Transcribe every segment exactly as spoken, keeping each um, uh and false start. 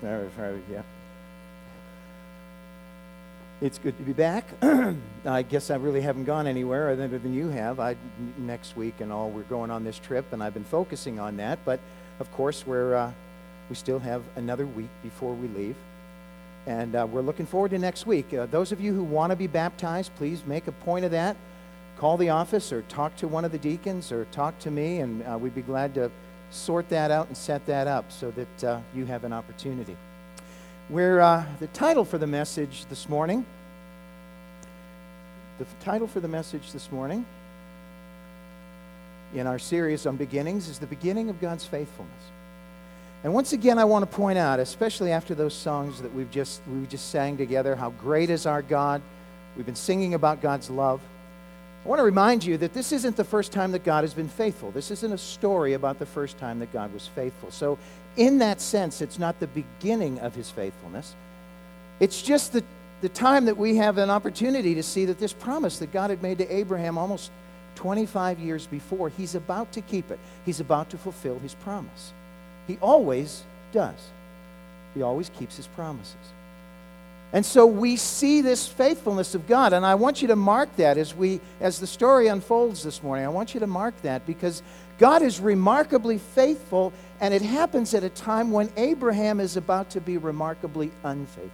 Yeah. It's good to be back. I guess I really haven't gone anywhere other than you have. I next week and all, we're going on this trip, and I've been focusing on that. But of course, we're uh, we still have another week before we leave, and uh, we're looking forward to next week. Uh, those of you who want to be baptized, please make a point of that. Call the office or talk to one of the deacons or talk to me, and uh, we'd be glad to sort that out and set that up so that uh, you have an opportunity. We're, uh, the title for the message this morning, the title for the message this morning in our series on beginnings is The Beginning of God's Faithfulness. And once again, I want to point out, especially after those songs that we've just, we just sang together, how great is our God. We've been singing about God's love. I want to remind you that this isn't the first time that God has been faithful. This isn't a story about the first time that God was faithful. So in that sense, it's not the beginning of his faithfulness. It's just the, the time that we have an opportunity to see that this promise that God had made to Abraham almost twenty-five years before, he's about to keep it. He's about to fulfill his promise. He always does. He always keeps his promises. And so we see this faithfulness of God, and I want you to mark that as we, as the story unfolds this morning. I want you to mark that because God is remarkably faithful, and it happens at a time when Abraham is about to be remarkably unfaithful.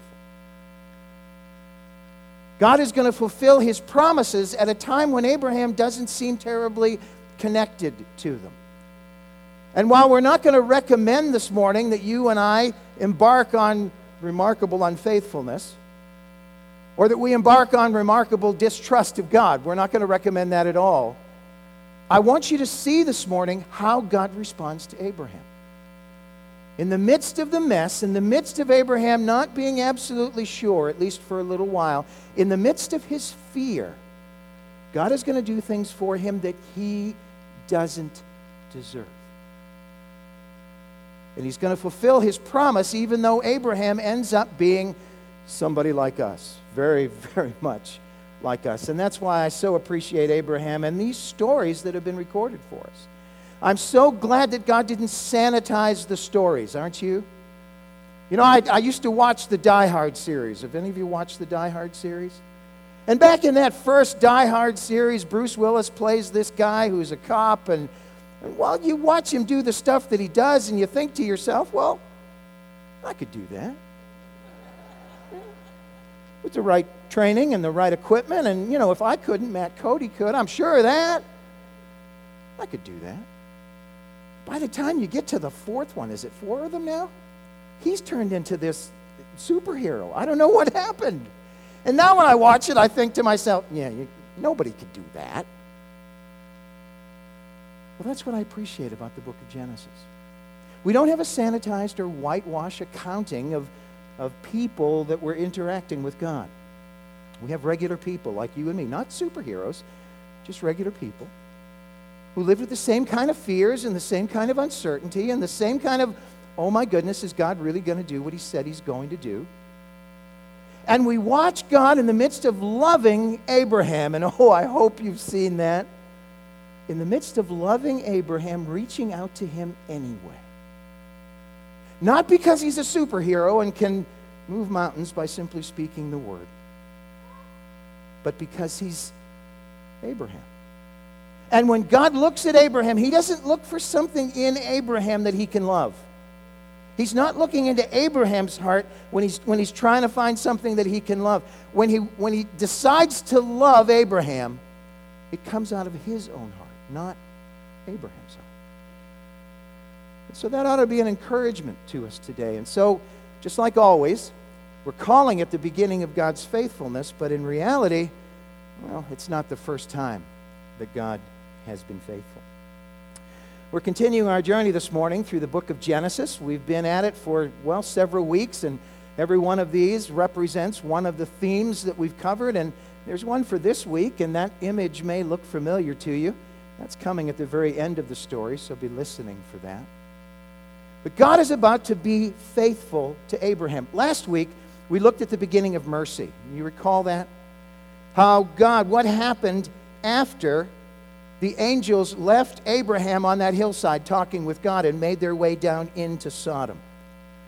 God is going to fulfill his promises at a time when Abraham doesn't seem terribly connected to them. And while we're not going to recommend this morning that you and I embark on remarkable unfaithfulness, or that we embark on remarkable distrust of God. We're not going to recommend that at all. I want you to see this morning how God responds to Abraham. In the midst of the mess, in the midst of Abraham not being absolutely sure, at least for a little while, in the midst of his fear, God is going to do things for him that he doesn't deserve. And he's going to fulfill his promise even though Abraham ends up being somebody like us. Very, very much like us. And that's why I so appreciate Abraham and these stories that have been recorded for us. I'm so glad that God didn't sanitize the stories, aren't you? You know, I, I used to watch the Die Hard series. Have any of you watched the Die Hard series? And back in that first Die Hard series, Bruce Willis plays this guy who's a cop, and And while you watch him do the stuff that he does, and you think to yourself, well, I could do that. With the right training and the right equipment, and, you know, if I couldn't, Matt Cody could. I'm sure of that. I could do that. By the time you get to the fourth one, is it four of them now? He's turned into this superhero. I don't know what happened. And now when I watch it, I think to myself, yeah, you, nobody could do that. Well, that's what I appreciate about the book of Genesis. We don't have a sanitized or whitewash accounting of, of people that were interacting with God. We have regular people like you and me, not superheroes, just regular people who lived with the same kind of fears and the same kind of uncertainty and the same kind of, oh my goodness, is God really going to do what he said he's going to do? And we watch God in the midst of loving Abraham, and oh, I hope you've seen that. In the midst of loving Abraham, reaching out to him anyway. Not because he's a superhero and can move mountains by simply speaking the word, but because he's Abraham. And when God looks at Abraham, he doesn't look for something in Abraham that he can love. He's not looking into Abraham's heart when he's, when he's trying to find something that he can love. When he, when he decides to love Abraham, it comes out of his own heart, not Abraham's heart. And so that ought to be an encouragement to us today. And so, just like always, we're calling it the beginning of God's faithfulness, but in reality, well, it's not the first time that God has been faithful. We're continuing our journey this morning through the book of Genesis. We've been at it for, well, several weeks, and every one of these represents one of the themes that we've covered, and there's one for this week, and that image may look familiar to you. That's coming at the very end of the story, so be listening for that. But God is about to be faithful to Abraham. Last week, we looked at the beginning of mercy. You recall that? How God, what happened after the angels left Abraham on that hillside talking with God and made their way down into Sodom.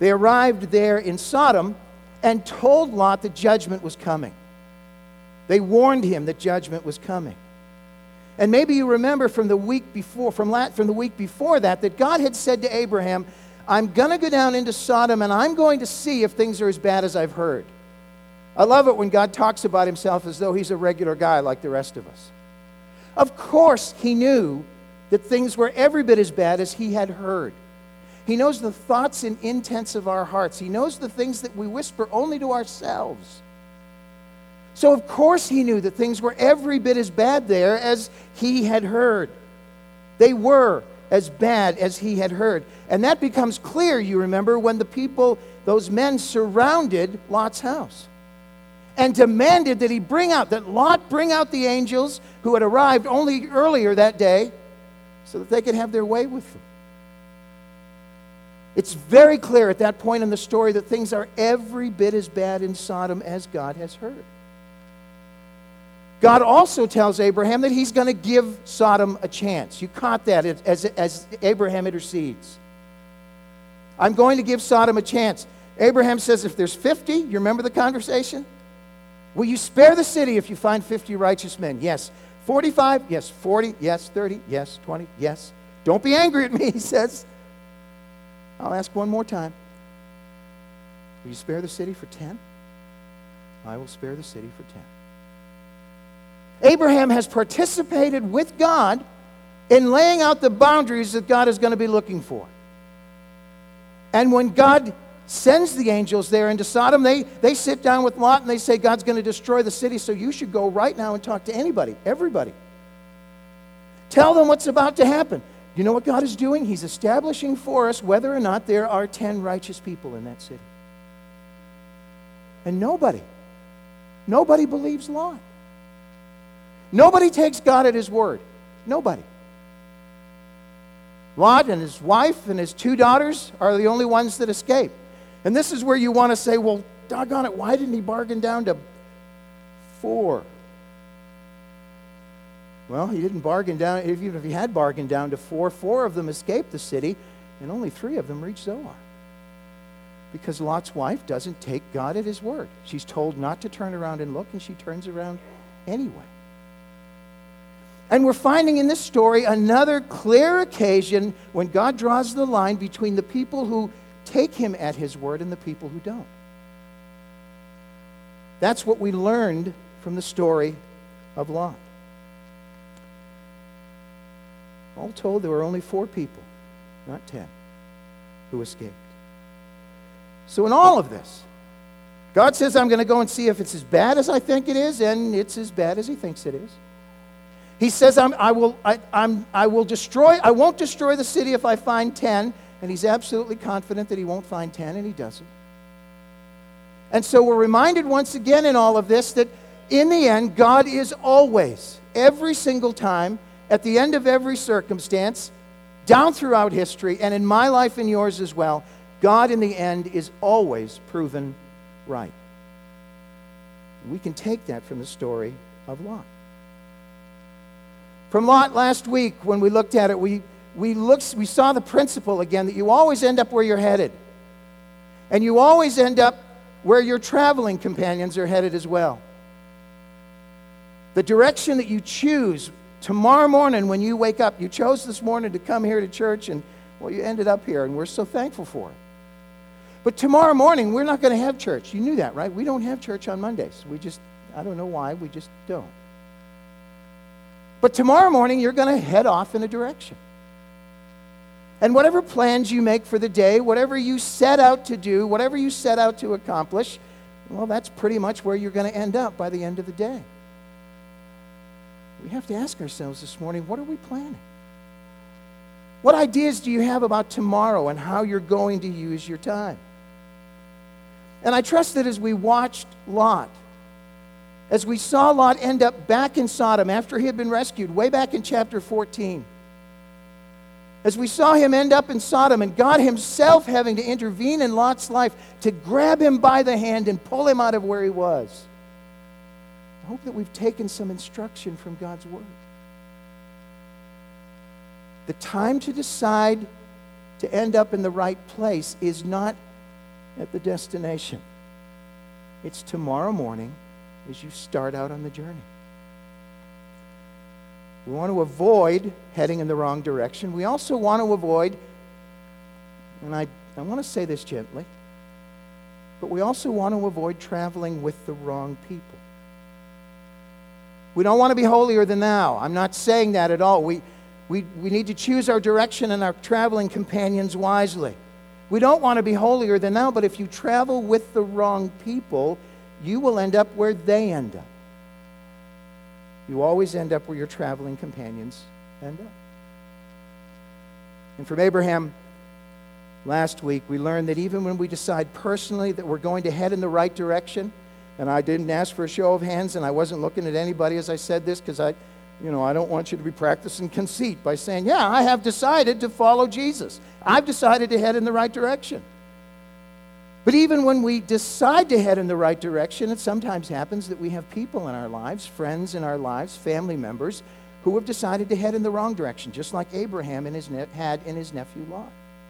They arrived there in Sodom and told Lot that judgment was coming. They warned him that judgment was coming. And maybe you remember from the week before, from, la- from the week before that, that God had said to Abraham, I'm going to go down into Sodom and I'm going to see if things are as bad as I've heard. I love it when God talks about himself as though he's a regular guy like the rest of us. Of course, he knew that things were every bit as bad as he had heard. He knows the thoughts and intents of our hearts. He knows the things that we whisper only to ourselves. So of course he knew that things were every bit as bad there as he had heard. They were as bad as he had heard. And that becomes clear, you remember, when the people, those men, surrounded Lot's house and demanded that he bring out, that Lot bring out the angels who had arrived only earlier that day so that they could have their way with them. It's very clear at that point in the story that things are every bit as bad in Sodom as God has heard. God also tells Abraham that he's going to give Sodom a chance. You caught that as, as Abraham intercedes. I'm going to give Sodom a chance. Abraham says, if there's fifty, you remember the conversation? Will you spare the city if you find fifty righteous men? Yes. forty-five? Yes. forty? Yes. thirty? Yes. twenty? Yes. Don't be angry at me, he says. I'll ask one more time. Will you spare the city for ten? I will spare the city for ten. Abraham has participated with God in laying out the boundaries that God is going to be looking for. And when God sends the angels there into Sodom, they, they sit down with Lot and they say, God's going to destroy the city, so you should go right now and talk to anybody, everybody. Tell them what's about to happen. You know what God is doing? He's establishing for us whether or not there are ten righteous people in that city. And nobody, nobody believes Lot. Nobody takes God at his word. Nobody. Lot and his wife and his two daughters are the only ones that escape. And this is where you want to say, well, doggone it, why didn't he bargain down to four? Well, he didn't bargain down, even if he had bargained down to four, four of them escaped the city, and only three of them reached Zoar. Because Lot's wife doesn't take God at his word. She's told not to turn around and look, and she turns around anyway. And we're finding in this story another clear occasion when God draws the line between the people who take him at his word and the people who don't. That's what we learned from the story of Lot. All told, there were only four people, not ten, who escaped. So in all of this, God says, I'm going to go and see if it's as bad as I think it is, and it's as bad as he thinks it is. He says, I'm, I, will, I, I'm, I will destroy, I won't destroy the city if I find ten, and he's absolutely confident that he won't find ten, and he doesn't. And so we're reminded once again in all of this that in the end, God is always, every single time, at the end of every circumstance, down throughout history, and in my life and yours as well, God in the end is always proven right. We can take that from the story of Lot. From Lot last week, when we looked at it, we, we, looked, we saw the principle again that you always end up where you're headed. And you always end up where your traveling companions are headed as well. The direction that you choose tomorrow morning when you wake up, you chose this morning to come here to church, and, well, you ended up here, and we're so thankful for it. But tomorrow morning, we're not going to have church. You knew that, right? We don't have church on Mondays. We just, I don't know why, we just don't. But tomorrow morning, you're going to head off in a direction. And whatever plans you make for the day, whatever you set out to do, whatever you set out to accomplish, well, that's pretty much where you're going to end up by the end of the day. We have to ask ourselves this morning, what are we planning? What ideas do you have about tomorrow and how you're going to use your time? And I trust that as we watched Lot, as we saw Lot end up back in Sodom after he had been rescued, way back in chapter fourteen, as we saw him end up in Sodom and God himself having to intervene in Lot's life to grab him by the hand and pull him out of where he was, I hope that we've taken some instruction from God's word. The time to decide to end up in the right place is not at the destination. It's tomorrow morning as you start out on the journey. We want to avoid heading in the wrong direction. We also want to avoid, and I, I want to say this gently, but we also want to avoid traveling with the wrong people. We don't want to be holier than thou. I'm not saying that at all. We, we, we need to choose our direction and our traveling companions wisely. We don't want to be holier than thou, but if you travel with the wrong people, you will end up where they end up. You always end up where your traveling companions end up. And from Abraham, last week, we learned that even when we decide personally that we're going to head in the right direction, and I didn't ask for a show of hands, and I wasn't looking at anybody as I said this, because I, you know, I don't want you to be practicing conceit by saying, yeah, I have decided to follow Jesus. I've decided to head in the right direction. But even when we decide to head in the right direction, it sometimes happens that we have people in our lives, friends in our lives, family members, who have decided to head in the wrong direction, just like Abraham and his ne- had in his nephew Lot.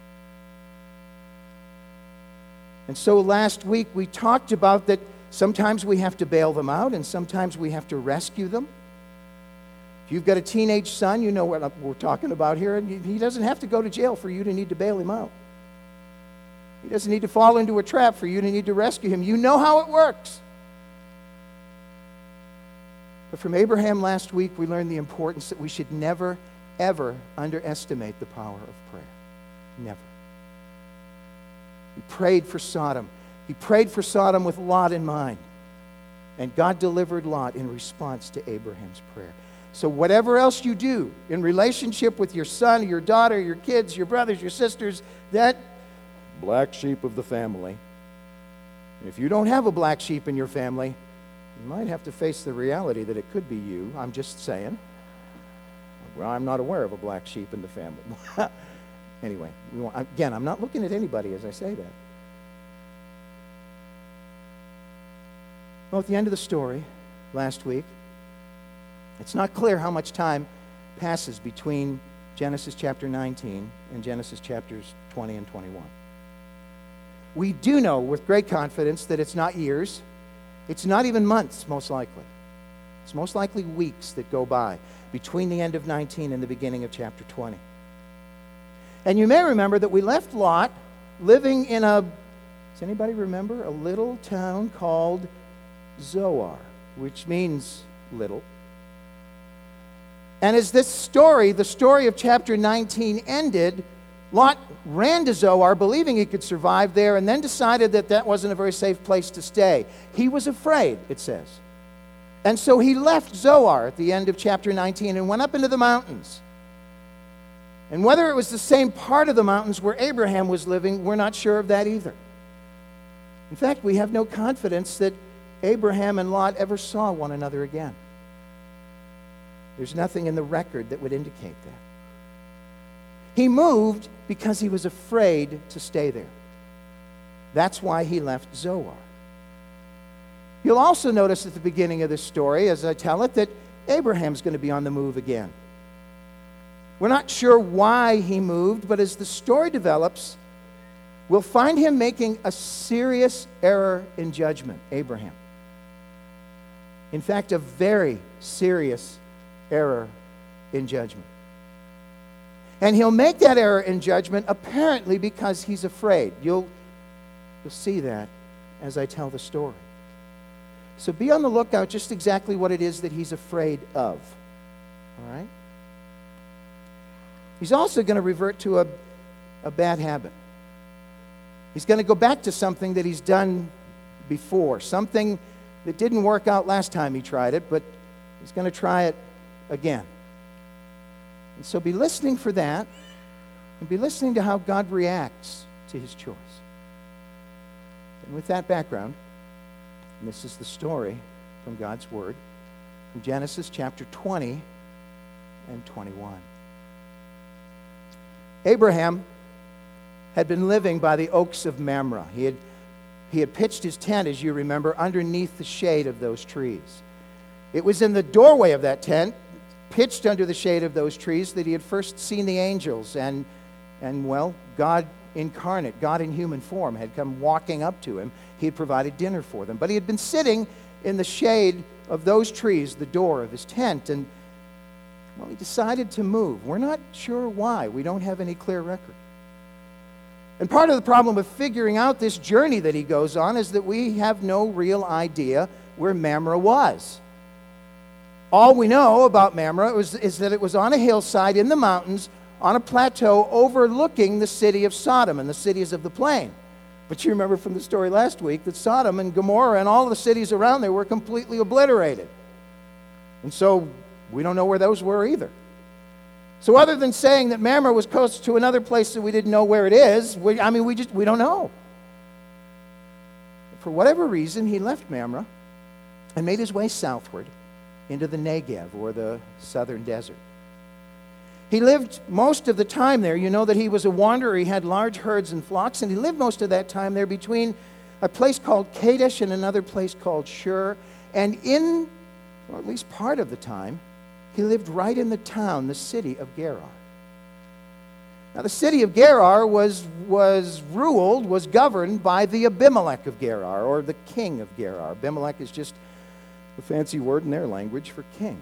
And so last week we talked about that sometimes we have to bail them out and sometimes we have to rescue them. If you've got a teenage son, you know what we're talking about here, and he doesn't have to go to jail for you to need to bail him out. He doesn't need to fall into a trap for you to need to rescue him. You know how it works. But from Abraham last week, we learned the importance that we should never, ever underestimate the power of prayer. Never. He prayed for Sodom. He prayed for Sodom with Lot in mind. And God delivered Lot in response to Abraham's prayer. So whatever else you do in relationship with your son, your daughter, your kids, your brothers, your sisters, that black sheep of the family. If you don't have a black sheep in your family, you might have to face the reality that it could be you. I'm just saying. Well, I'm not aware of a black sheep in the family. Anyway, we want, again, I'm not looking at anybody as I say that. Well, at the end of the story last week, it's not clear how much time passes between Genesis chapter nineteen and Genesis chapters twenty and twenty-one. We do know with great confidence that it's not years. It's not even months, most likely. It's most likely weeks that go by between the end of nineteen and the beginning of chapter twenty. And you may remember that we left Lot living in a, does anybody remember, a little town called Zoar, which means little. And as this story, the story of chapter nineteen ended, Lot ran to Zoar believing he could survive there and then decided that that wasn't a very safe place to stay. He was afraid, it says. And so he left Zoar at the end of chapter nineteen and went up into the mountains. And whether it was the same part of the mountains where Abraham was living, we're not sure of that either. In fact, we have no confidence that Abraham and Lot ever saw one another again. There's nothing in the record that would indicate that. He moved because he was afraid to stay there. That's why he left Zoar. You'll also notice at the beginning of this story, as I tell it, that Abraham's going to be on the move again. We're not sure why he moved, but as the story develops, we'll find him making a serious error in judgment, Abraham. In fact, a very serious error in judgment. And he'll make that error in judgment apparently because he's afraid. You'll, you'll see that as I tell the story. So be on the lookout just exactly what it is that he's afraid of. All right? He's also going to revert to a, a bad habit. He's going to go back to something that he's done before, something that didn't work out last time he tried it, but he's going to try it again. And so be listening for that, and be listening to how God reacts to his choice. And with that background, and this is the story from God's Word, from Genesis chapter twenty and twenty-one. Abraham had been living by the oaks of Mamre. He had, he had pitched his tent, as you remember, underneath the shade of those trees. It was in the doorway of that tent, pitched under the shade of those trees, that he had first seen the angels. And, and well, God incarnate, God in human form, had come walking up to him. He had provided dinner for them. But he had been sitting in the shade of those trees, the door of his tent, and, well, he decided to move. We're not sure why. We don't have any clear record. And part of the problem of figuring out this journey that he goes on is that we have no real idea where Mamre was. All we know about Mamre was, is that it was on a hillside in the mountains, on a plateau overlooking the city of Sodom and the cities of the plain. But you remember from the story last week that Sodom and Gomorrah and all of the cities around there were completely obliterated. And so we don't know where those were either. So other than saying that Mamre was close to another place that we didn't know where it is, we, I mean, we just we don't know. For whatever reason, he left Mamre and made his way southward into the Negev, or the southern desert. He lived most of the time there. You know that he was a wanderer. He had large herds and flocks, and he lived most of that time there between a place called Kadesh and another place called Shur. And in, or at least part of the time, he lived right in the town, the city of Gerar. Now, the city of Gerar was, was ruled, was governed by the Abimelech of Gerar, or the king of Gerar. Abimelech is just a fancy word in their language for king.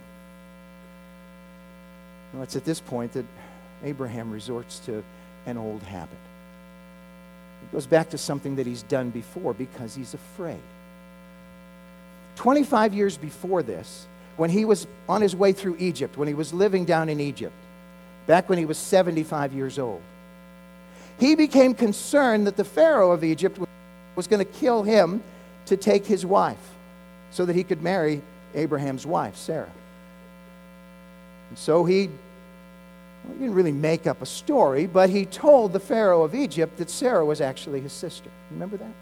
Well, it's at this point that Abraham resorts to an old habit. It goes back to something that he's done before because he's afraid. twenty-five years before this, when he was on his way through Egypt, when he was living down in Egypt, back when he was seventy-five years old, he became concerned that the Pharaoh of Egypt was going to kill him to take his wife so that he could marry Abraham's wife, Sarah. And so he, well, he didn't really make up a story, but he told the Pharaoh of Egypt that Sarah was actually his sister. Remember that?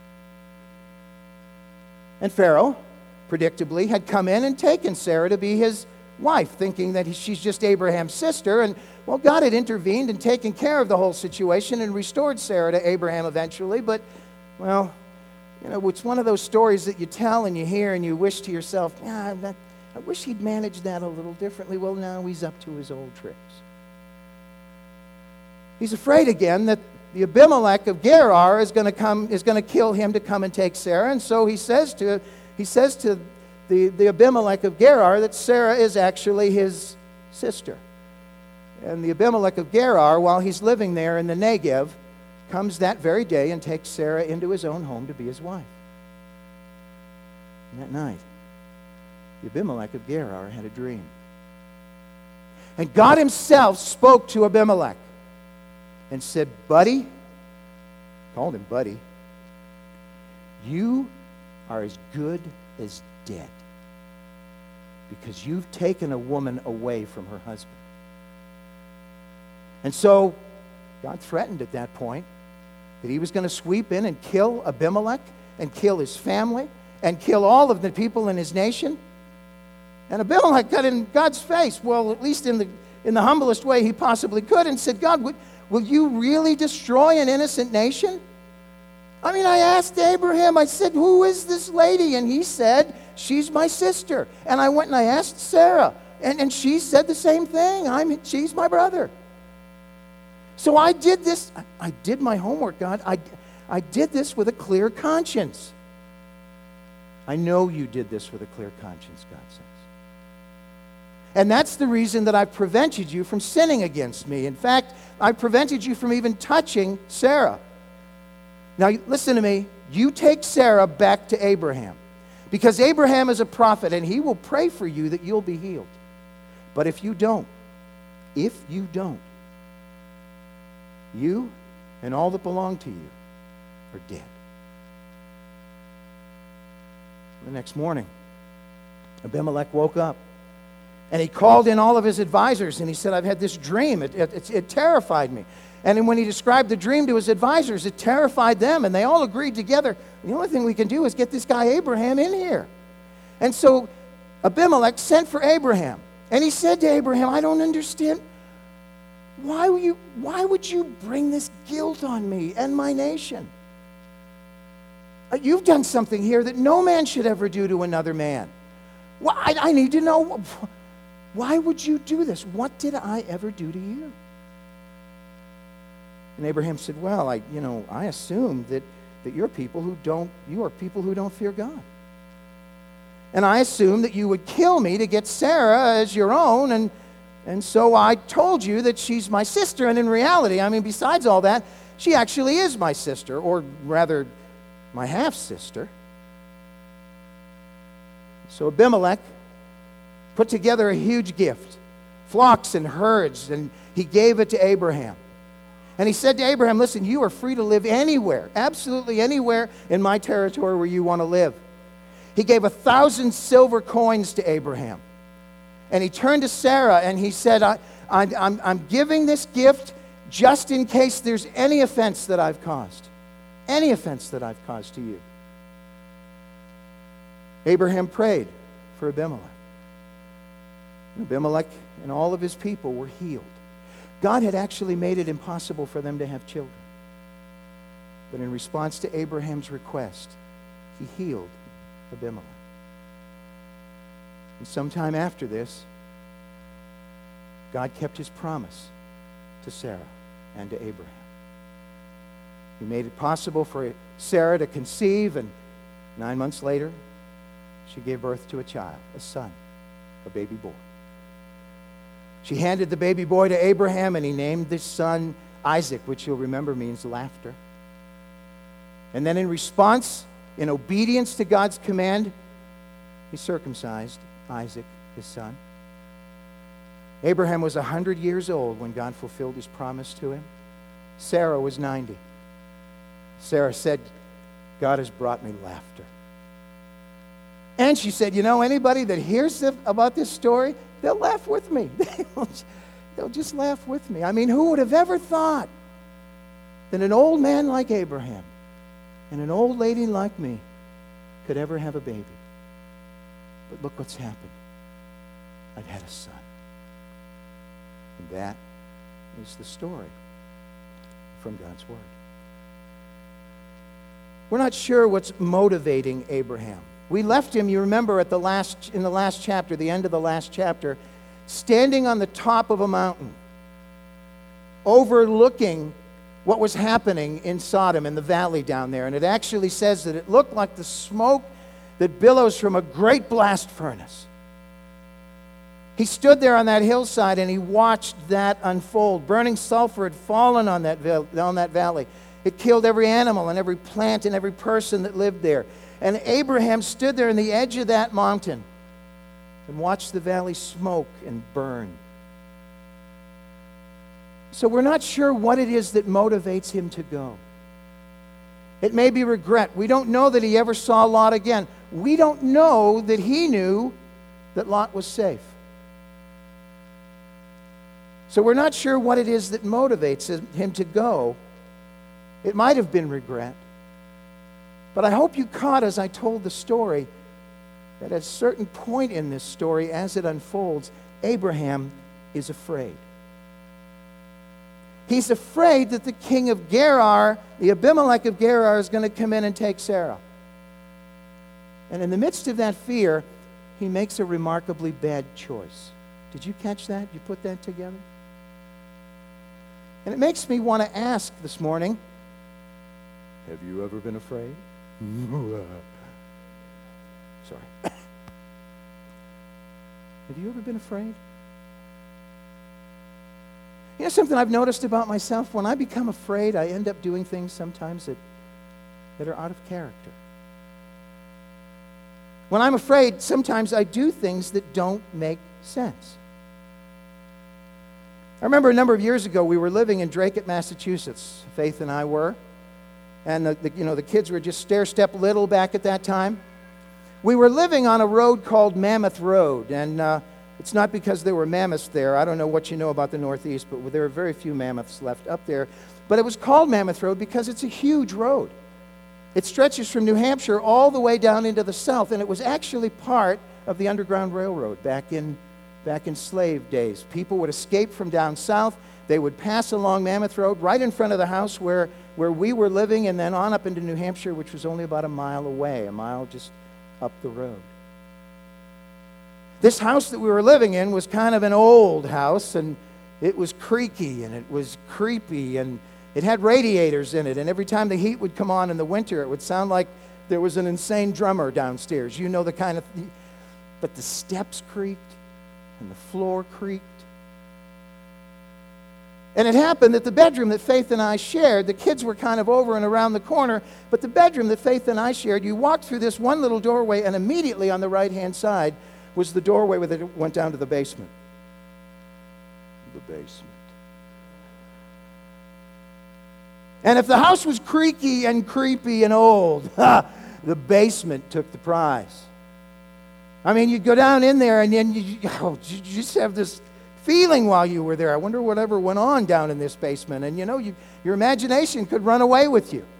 And Pharaoh, predictably, had come in and taken Sarah to be his wife, thinking that he, she's just Abraham's sister. And, well, God had intervened and taken care of the whole situation and restored Sarah to Abraham eventually. But, well, you know, it's one of those stories that you tell and you hear and you wish to yourself, yeah, that, I wish he'd managed that a little differently. Well, now he's up to his old tricks. He's afraid again that the Abimelech of Gerar is going to come, is going to kill him to come and take Sarah. And so he says to, he says to the, the Abimelech of Gerar that Sarah is actually his sister. And the Abimelech of Gerar, while he's living there in the Negev, comes that very day and takes Sarah into his own home to be his wife. And that night, the Abimelech of Gerar had a dream. And God himself spoke to Abimelech and said, buddy, called him buddy, you are as good as dead because you've taken a woman away from her husband. And so God threatened at that point that he was going to sweep in and kill Abimelech and kill his family and kill all of the people in his nation. And Abimelech got in God's face, well, at least in the in the humblest way he possibly could, and said, God, would, will you really destroy an innocent nation? I mean, I asked Abraham, I said, who is this lady? And he said, she's my sister. And I went and I asked Sarah, and, and she said the same thing. I'm, she's my brother. So I did this, I, I did my homework, God. I, I did this with a clear conscience. I know you did this with a clear conscience, God says. And that's the reason that I've prevented you from sinning against me. In fact, I prevented you from even touching Sarah. Now, listen to me. You take Sarah back to Abraham, because Abraham is a prophet, and he will pray for you that you'll be healed. But if you don't, if you don't, you and all that belong to you are dead. The next morning, Abimelech woke up. And he called in all of his advisors, and he said, I've had this dream. It, it, it, it terrified me. And then when he described the dream to his advisors, it terrified them, and they all agreed together, the only thing we can do is get this guy Abraham in here. And so Abimelech sent for Abraham, and he said to Abraham, I don't understand. Why, will you, why would you bring this guilt on me and my nation? You've done something here that no man should ever do to another man. Well, I, I need to know. Why would you do this? What did I ever do to you? And Abraham said, well, I, you know, I assume that, that you're people who don't, you are people who don't fear God. And I assume that you would kill me to get Sarah as your own, and, and so I told you that she's my sister, and in reality, I mean, besides all that, she actually is my sister, or rather, my half-sister. So Abimelech put together a huge gift, flocks and herds, and he gave it to Abraham. And he said to Abraham, listen, you are free to live anywhere, absolutely anywhere in my territory where you want to live. He gave a thousand silver coins to Abraham. And he turned to Sarah and he said, I, I, I'm, I'm giving this gift just in case there's any offense that I've caused. Any offense that I've caused to you. Abraham prayed for Abimelech. Abimelech and all of his people were healed. God had actually made it impossible for them to have children. But in response to Abraham's request, he healed Abimelech. And sometime after this, God kept his promise to Sarah and to Abraham. He made it possible for Sarah to conceive, and nine months later, she gave birth to a child, a son, a baby boy. She handed the baby boy to Abraham, and he named this son Isaac, which you'll remember means laughter. And then in response, in obedience to God's command, he circumcised Isaac, his son. Abraham was one hundred years old when God fulfilled his promise to him. Sarah was ninety. Sarah said, God has brought me laughter. And she said, you know, anybody that hears about this story, they'll laugh with me. They'll just laugh with me. I mean, who would have ever thought that an old man like Abraham and an old lady like me could ever have a baby? But look what's happened. I've had a son. And that is the story from God's Word. We're not sure what's motivating Abraham. We left him, you remember, at the last in the last chapter, the end of the last chapter, standing on the top of a mountain, overlooking what was happening in Sodom, in the valley down there. And it actually says that it looked like the smoke that billows from a great blast furnace. He stood there on that hillside and he watched that unfold. Burning sulfur had fallen on that, on that valley. It killed every animal and every plant and every person that lived there. And Abraham stood there on the edge of that mountain and watched the valley smoke and burn. So we're not sure what it is that motivates him to go. It may be regret. We don't know that he ever saw Lot again. We don't know that he knew that Lot was safe. So we're not sure what it is that motivates him to go. It might have been regret. But I hope you caught, as I told the story, that at a certain point in this story, as it unfolds, Abraham is afraid. He's afraid that the king of Gerar, the Abimelech of Gerar, is going to come in and take Sarah. And in the midst of that fear, he makes a remarkably bad choice. Did you catch that? You put that together? And it makes me want to ask this morning, have you ever been afraid? Sorry. Have you ever been afraid? You know something I've noticed about myself? When I become afraid, I end up doing things sometimes that, that are out of character. When I'm afraid, sometimes I do things that don't make sense. I remember a number of years ago, we were living in Dracut, Massachusetts. Faith and I were. And the, the, you know, the kids were just stair-step little back at that time. We were living on a road called Mammoth Road, and uh, it's not because there were mammoths there. I don't know what you know about the Northeast, but there are very few mammoths left up there. But it was called Mammoth Road because it's a huge road. It stretches from New Hampshire all the way down into the south, and it was actually part of the Underground Railroad back in, back in slave days. People would escape from down south. They would pass along Mammoth Road right in front of the house where, where we were living, and then on up into New Hampshire, which was only about a mile away, a mile just up the road. This house that we were living in was kind of an old house, and it was creaky, and it was creepy, and It had radiators in it, and every time the heat would come on in the winter, it would sound like there was an insane drummer downstairs. You know the kind of... Th- but the steps creaked, and the floor creaked. And it happened that the bedroom that Faith and I shared, the kids were kind of over and around the corner, but the bedroom that Faith and I shared, you walked through this one little doorway, and immediately on the right-hand side was the doorway that went down to the basement. The basement. And if the house was creaky and creepy and old, ha, the basement took the prize. I mean, you'd go down in there, and then you, oh, you just have this feeling while you were there. I wonder whatever went on down in this basement. And you know, you, your imagination could run away with you.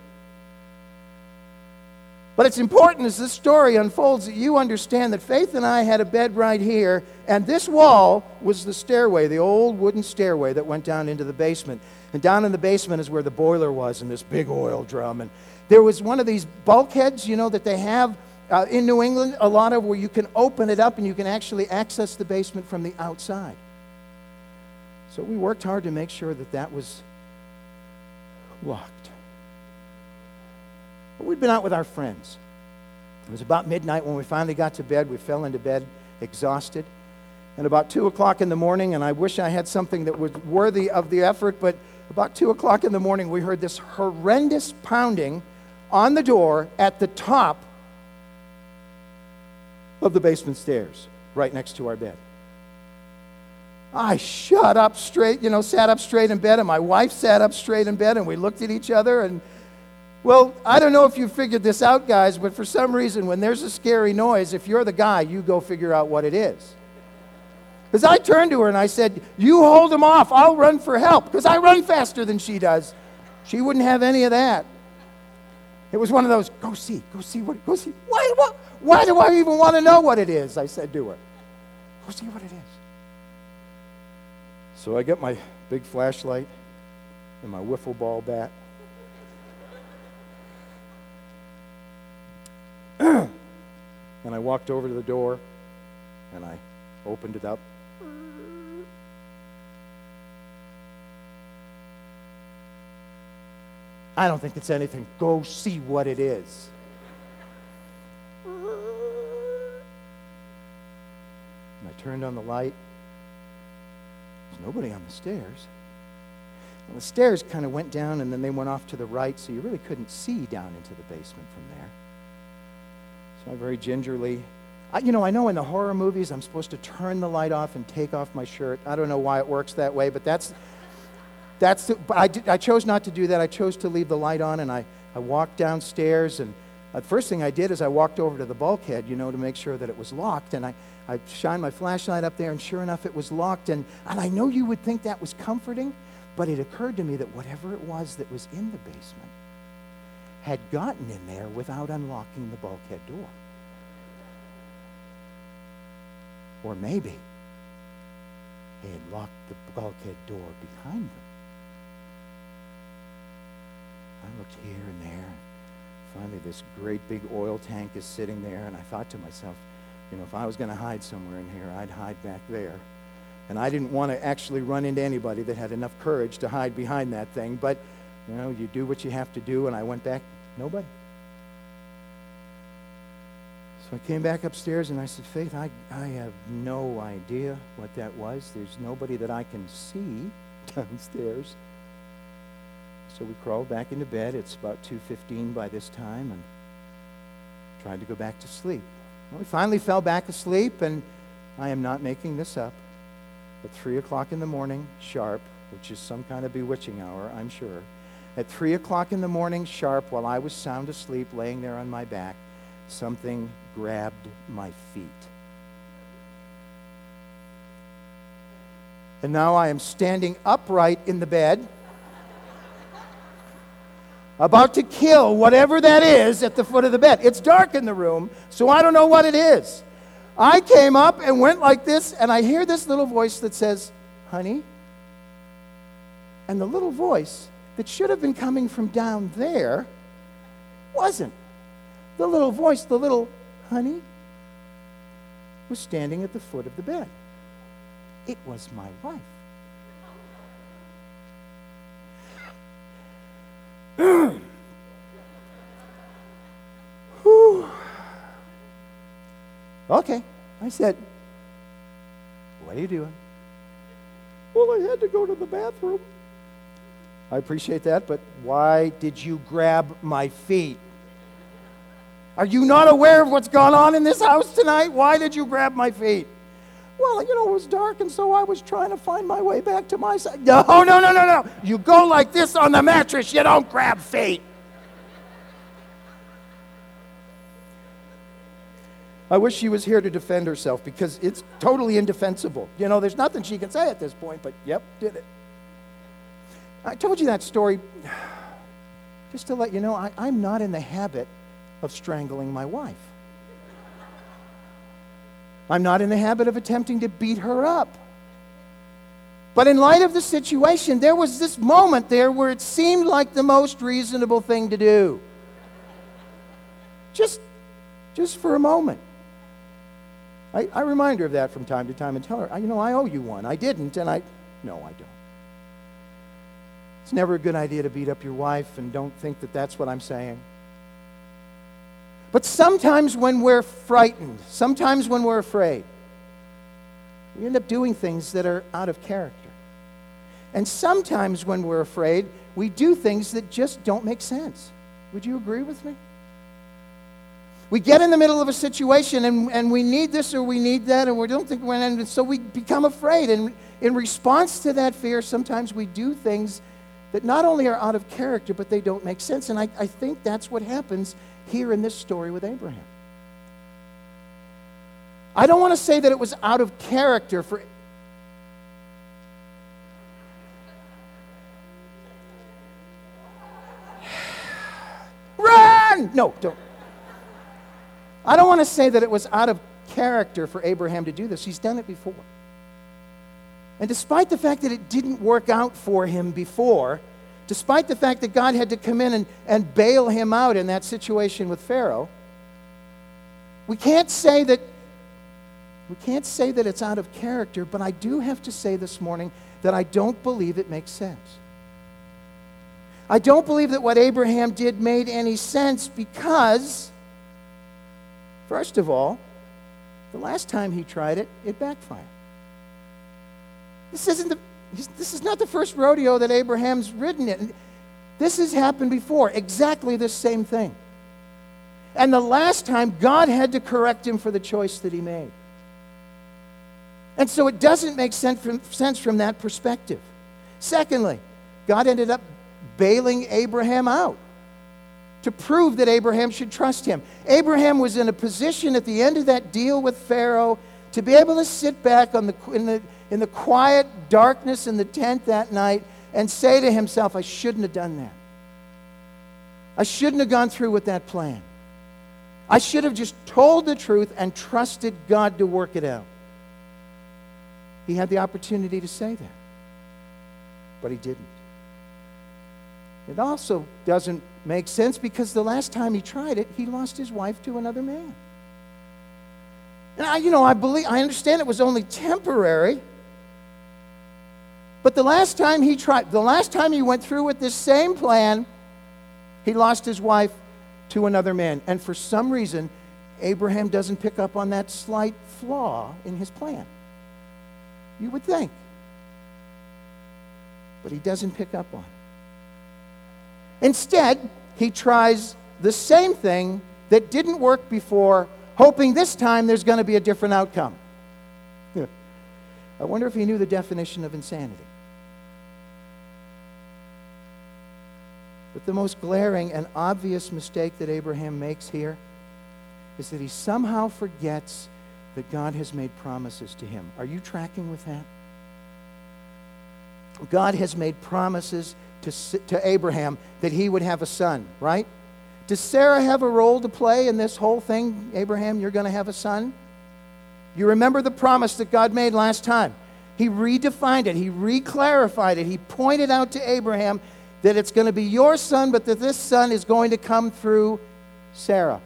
But it's important as this story unfolds that you understand that Faith and I had a bed right here, and this wall was the stairway, the old wooden stairway that went down into the basement. And down in the basement is where the boiler was and this big oil drum. And there was one of these bulkheads, you know, that they have uh, in New England, a lot of, where you can open it up and you can actually access the basement from the outside. So we worked hard to make sure that that was locked. But we'd been out with our friends. It was about midnight when we finally got to bed. We fell into bed exhausted. And about two o'clock in the morning, and I wish I had something that was worthy of the effort, but about two o'clock in the morning, we heard this horrendous pounding on the door at the top of the basement stairs, right next to our bed. I shut up straight, you know, sat up straight in bed, and my wife sat up straight in bed, and we looked at each other, and, well, I don't know if you figured this out, guys, but for some reason, when there's a scary noise, if you're the guy, you go figure out what it is. Because I turned to her and I said, you hold him off, I'll run for help, because I run faster than she does. She wouldn't have any of that. It was one of those, go see, go see what, go see. Why, why, why do I even want to know what it is? I said to her. Go see what it is. So I got my big flashlight and my wiffle ball bat. And I walked over to the door and I opened it up. I don't think it's anything. Go see what it is. And I turned on the light. There's nobody on the stairs. And the stairs kind of went down and then they went off to the right, so you really couldn't see down into the basement from there. So I very gingerly, I, you know, I know in the horror movies I'm supposed to turn the light off and take off my shirt. I don't know why it works that way, but that's, that's the, but I, did, I chose not to do that. I chose to leave the light on, and I, I walked downstairs, and the first thing I did is I walked over to the bulkhead, you know, to make sure that it was locked, and I, I shined my flashlight up there, and sure enough, it was locked, and, and I know you would think that was comforting, but it occurred to me that whatever it was that was in the basement had gotten in there without unlocking the bulkhead door. Or maybe they had locked the bulkhead door behind them. I looked here and there, and finally this great big oil tank is sitting there, and I thought to myself, you know, if I was going to hide somewhere in here, I'd hide back there. And I didn't want to actually run into anybody that had enough courage to hide behind that thing, but, you know, you do what you have to do, and I went back, nobody. So I came back upstairs and I said, Faith, I, I have no idea what that was. There's nobody that I can see downstairs. So we crawled back into bed. It's about two fifteen by this time, and tried to go back to sleep. Well, we finally fell back asleep, and I am not making this up. At three o'clock in the morning, sharp, which is some kind of bewitching hour, I'm sure. At three o'clock in the morning, sharp, while I was sound asleep, laying there on my back, something grabbed my feet. And now I am standing upright in the bed, about to kill whatever that is at the foot of the bed. It's dark in the room, so I don't know what it is. I came up and went like this, and I hear this little voice that says, honey. And the little voice that should have been coming from down there wasn't. The little voice, the little honey, was standing at the foot of the bed. It was my wife. Okay. I said, what are you doing? Well, I had to go to the bathroom. I appreciate that, but why did you grab my feet? Are you not aware of what's gone on in this house tonight? Why did you grab my feet? Well, you know, it was dark, and so I was trying to find my way back to my side. No, no, no, no, no. You go like this on the mattress. You don't grab feet. I wish she was here to defend herself because it's totally indefensible. You know, there's nothing she can say at this point, but yep, did it. I told you that story just to let you know I, I'm not in the habit of strangling my wife. I'm not in the habit of attempting to beat her up. But in light of the situation, there was this moment there where it seemed like the most reasonable thing to do. Just, just for a moment. I, I remind her of that from time to time and tell her, you know, I owe you one. I didn't, and I, no, I don't. It's never a good idea to beat up your wife, and don't think that that's what I'm saying. But sometimes when we're frightened, sometimes when we're afraid, we end up doing things that are out of character. And sometimes when we're afraid, we do things that just don't make sense. Would you agree with me? We get in the middle of a situation and, and we need this or we need that, and we don't think we're in, and so we become afraid. And in response to that fear, sometimes we do things that not only are out of character, but they don't make sense. And I, I think that's what happens here in this story with Abraham. I don't want to say that it was out of character for... Run! No, don't. I don't want to say that it was out of character for Abraham to do this. He's done it before. And despite the fact that it didn't work out for him before, despite the fact that God had to come in and, and bail him out in that situation with Pharaoh, we can't say that we can't say that it's out of character, but I do have to say this morning that I don't believe it makes sense. I don't believe that what Abraham did made any sense because, first of all, the last time he tried it, it backfired. This isn't the, this is not the first rodeo that Abraham's ridden in. This has happened before, exactly this same thing. And the last time, God had to correct him for the choice that he made. And so it doesn't make sense from, sense from that perspective. Secondly, God ended up bailing Abraham out to prove that Abraham should trust him. Abraham was in a position at the end of that deal with Pharaoh to be able to sit back on the, in the, in the quiet darkness in the tent that night and say to himself, I shouldn't have done that. I shouldn't have gone through with that plan. I should have just told the truth and trusted God to work it out. He had the opportunity to say that, but he didn't. It also doesn't make sense because the last time he tried it, he lost his wife to another man. And I, you know, I believe, I understand it was only temporary, but the last time he tried, the last time he went through with this same plan, he lost his wife to another man. And for some reason, Abraham doesn't pick up on that slight flaw in his plan. You would think. But he doesn't pick up on it. Instead, he tries the same thing that didn't work before, hoping this time there's going to be a different outcome. I wonder if he knew the definition of insanity. But the most glaring and obvious mistake that Abraham makes here is that he somehow forgets that God has made promises to him. Are you tracking with that? God has made promises to, to Abraham that he would have a son, right? Does Sarah have a role to play in this whole thing? Abraham, you're going to have a son? You remember the promise that God made last time. He redefined it. He reclarified it. He pointed out to Abraham that it's going to be your son, but that this son is going to come through Sarah.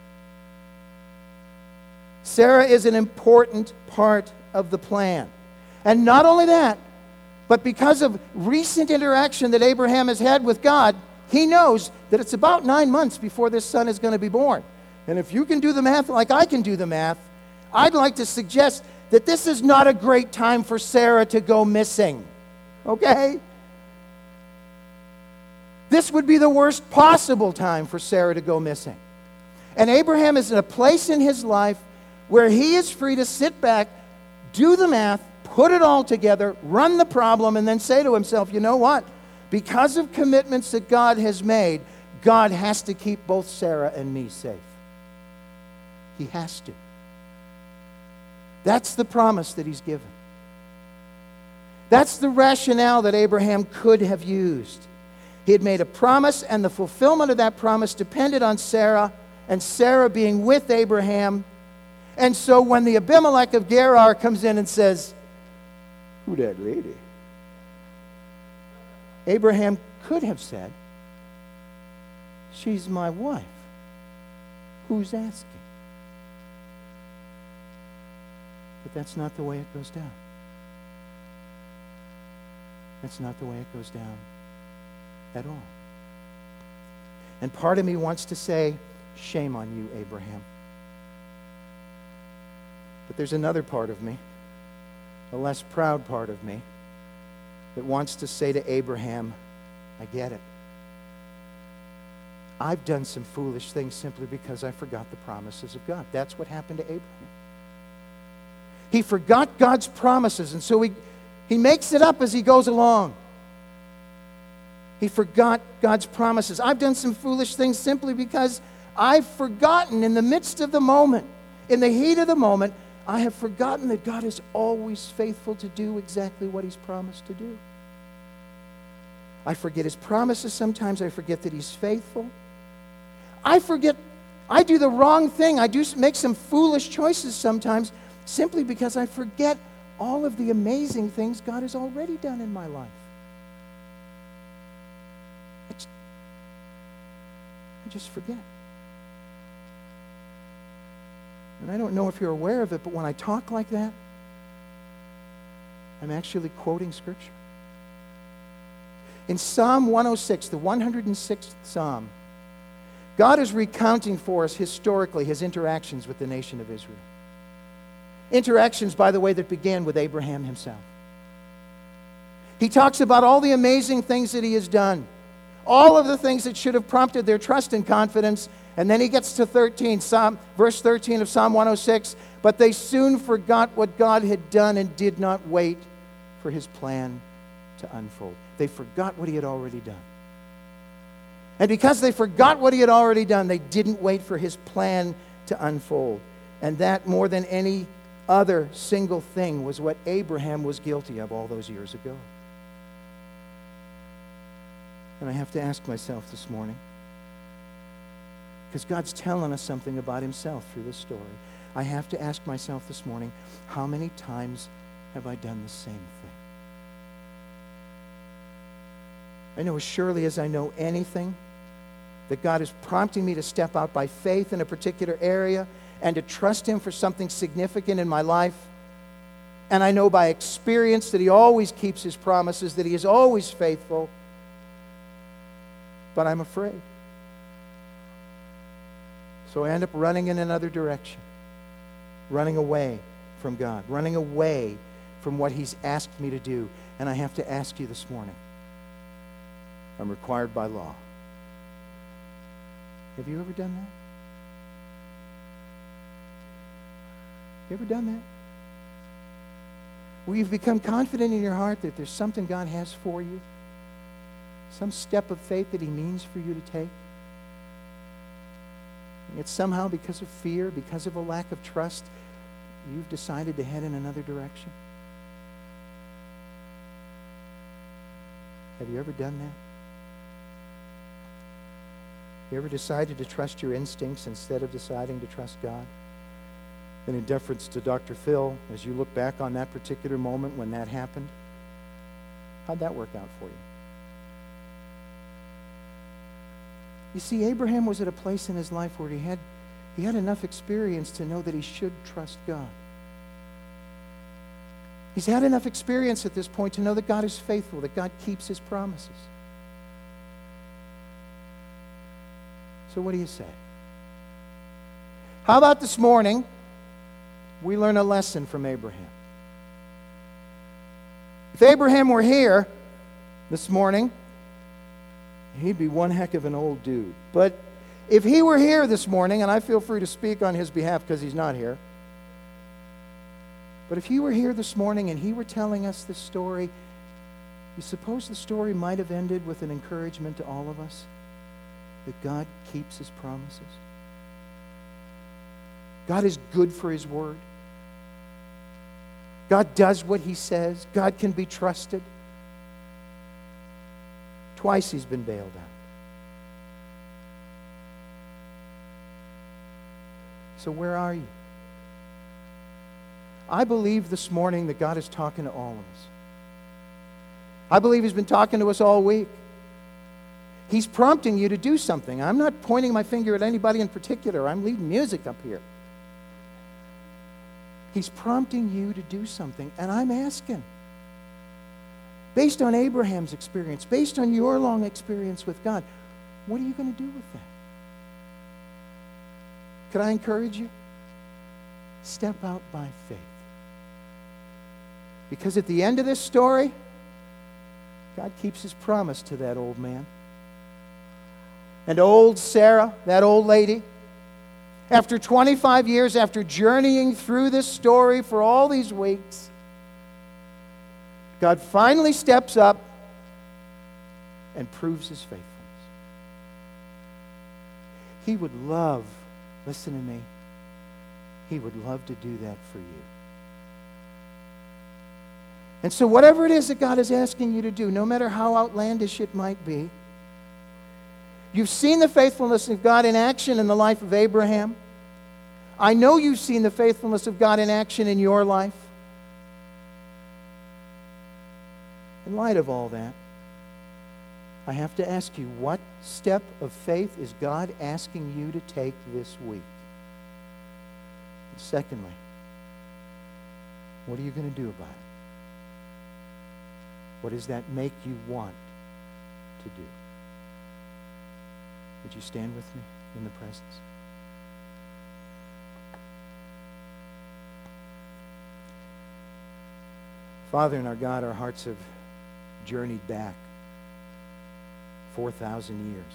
Sarah is an important part of the plan. And not only that, but because of recent interaction that Abraham has had with God, he knows that it's about nine months before this son is going to be born. And if you can do the math like I can do the math, I'd like to suggest that this is not a great time for Sarah to go missing. Okay? This would be the worst possible time for Sarah to go missing. And Abraham is in a place in his life where he is free to sit back, do the math, put it all together, run the problem, and then say to himself, you know what? Because of commitments that God has made, God has to keep both Sarah and me safe. He has to. That's the promise that he's given. That's the rationale that Abraham could have used. He had made a promise, and the fulfillment of that promise depended on Sarah, and Sarah being with Abraham. And so when the Abimelech of Gerar comes in and says, "Who that lady?" Abraham could have said, "She's my wife. Who's asking?" But that's not the way it goes down. That's not the way it goes down at all. And part of me wants to say, shame on you, Abraham. But there's another part of me, a less proud part of me, that wants to say to Abraham, I get it. I've done some foolish things simply because I forgot the promises of God. That's what happened to Abraham. He forgot God's promises, and so he, he makes it up as he goes along. He forgot God's promises. I've done some foolish things simply because I've forgotten in the midst of the moment, in the heat of the moment, I have forgotten that God is always faithful to do exactly what he's promised to do. I forget his promises sometimes. I forget that he's faithful. I forget, I do the wrong thing. I do make some foolish choices sometimes simply because I forget all of the amazing things God has already done in my life. I just, I just forget. And I don't know if you're aware of it, but when I talk like that, I'm actually quoting Scripture. In Psalm one oh six, the one hundred sixth Psalm, God is recounting for us historically his interactions with the nation of Israel. Interactions, by the way, that began with Abraham himself. He talks about all the amazing things that he has done, all of the things that should have prompted their trust and confidence. And then he gets to thirteen, Psalm, verse thirteen of Psalm one oh six. But they soon forgot what God had done and did not wait for his plan to unfold. They forgot what he had already done. And because they forgot what he had already done, they didn't wait for his plan to unfold. And that, more than any other single thing, was what Abraham was guilty of all those years ago. And I have to ask myself this morning, because God's telling us something about himself through this story. I have to ask myself this morning, how many times have I done the same thing? I know as surely as I know anything, that God is prompting me to step out by faith in a particular area and to trust him for something significant in my life. And I know by experience that he always keeps his promises, that he is always faithful. But I'm afraid. So I end up running in another direction, running away from God, running away from what he's asked me to do. And I have to ask you this morning, I'm required by law. Have you ever done that? You ever done that? Where you've become confident in your heart that there's something God has for you, some step of faith that he means for you to take, and yet somehow, because of fear, because of a lack of trust, you've decided to head in another direction? Have you ever done that? You ever decided to trust your instincts instead of deciding to trust God? And in deference to Doctor Phil, as you look back on that particular moment when that happened, how'd that work out for you? You see, Abraham was at a place in his life where he had, he had enough experience to know that he should trust God. He's had enough experience at this point to know that God is faithful, that God keeps his promises. So what do you say? How about this morning, we learn a lesson from Abraham. If Abraham were here this morning, he'd be one heck of an old dude. But if he were here this morning, and I feel free to speak on his behalf because he's not here, but if he were here this morning and he were telling us this story, you suppose the story might have ended with an encouragement to all of us that God keeps his promises? God is good for his word. God does what he says. God can be trusted. Twice he's been bailed out. So where are you? I believe this morning that God is talking to all of us. I believe he's been talking to us all week. He's prompting you to do something. I'm not pointing my finger at anybody in particular. I'm leading music up here. He's prompting you to do something, and I'm asking, based on Abraham's experience, based on your long experience with God, what are you going to do with that? Could I encourage you? Step out by faith. Because at the end of this story, God keeps his promise to that old man. And old Sarah, that old lady, after twenty-five years, after journeying through this story for all these weeks, God finally steps up and proves his faithfulness. He would love, listen to me, he would love to do that for you. And so whatever it is that God is asking you to do, no matter how outlandish it might be, you've seen the faithfulness of God in action in the life of Abraham. I know you've seen the faithfulness of God in action in your life. In light of all that, I have to ask you, what step of faith is God asking you to take this week? And secondly, what are you going to do about it? What does that make you want to do? Would you stand with me in the presence? Father and our God, our hearts have journeyed back four thousand years.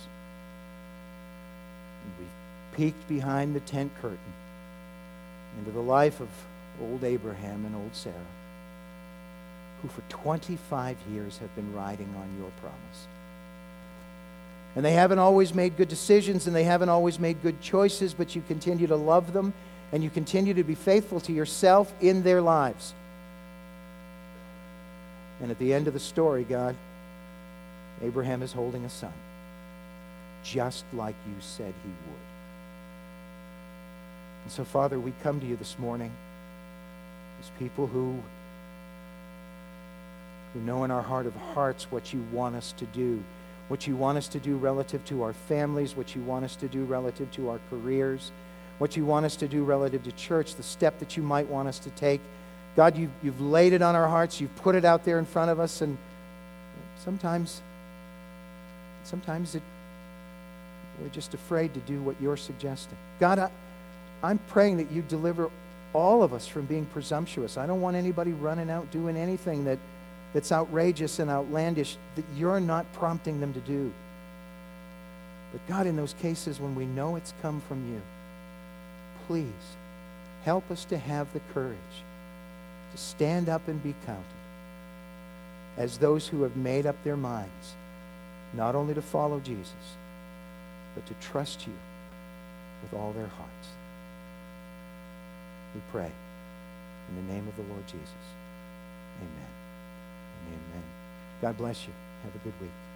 And we've peeked behind the tent curtain into the life of old Abraham and old Sarah, who for twenty-five years have been riding on your promise. And they haven't always made good decisions, and they haven't always made good choices, but you continue to love them, and you continue to be faithful to yourself in their lives. And at the end of the story, God, Abraham is holding a son, just like you said he would. And so, Father, we come to you this morning as people who who know in our heart of hearts what you want us to do, what you want us to do relative to our families, what you want us to do relative to our careers, what you want us to do relative to church, the step that you might want us to take. God, you've, you've laid it on our hearts, you've put it out there in front of us, and sometimes, sometimes it, we're just afraid to do what you're suggesting. God, I, I'm praying that you deliver all of us from being presumptuous. I don't want anybody running out doing anything that that's outrageous and outlandish that you're not prompting them to do. But God, in those cases when we know it's come from you, please help us to have the courage to stand up and be counted as those who have made up their minds not only to follow Jesus, but to trust you with all their hearts. We pray in the name of the Lord Jesus. Amen. Amen. God bless you. Have a good week.